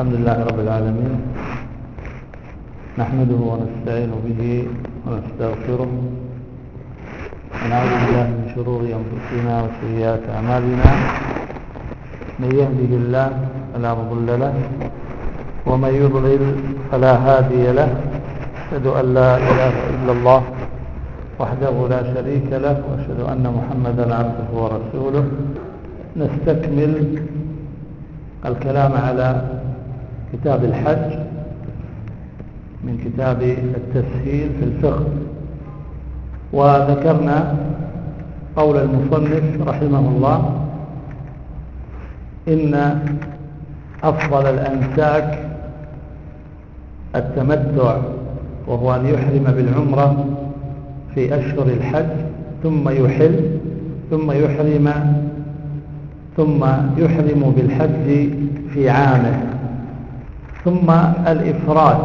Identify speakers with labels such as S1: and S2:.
S1: الحمد لله رب العالمين، نحمده ونستعين به ونستغفره ونعوذ بالله من شرور أنفسنا وسيئات أعمالنا. من يهده الله فلا مضل له ومن يضلل فلا هادي له. أشهد أن لا إله إلا الله وحده لا شريك له وأشهد أن محمدا عبده ورسوله. نستكمل الكلام على كتاب الحج من كتاب التسهيل في الفقه، وذكرنا قول المصنف رحمه الله: إن أفضل الأنساك التمتع، وهو أن يحرم بالعمرة في أشهر الحج ثم يحل ثم يحرم بالحج في عامه، ثم الإفراد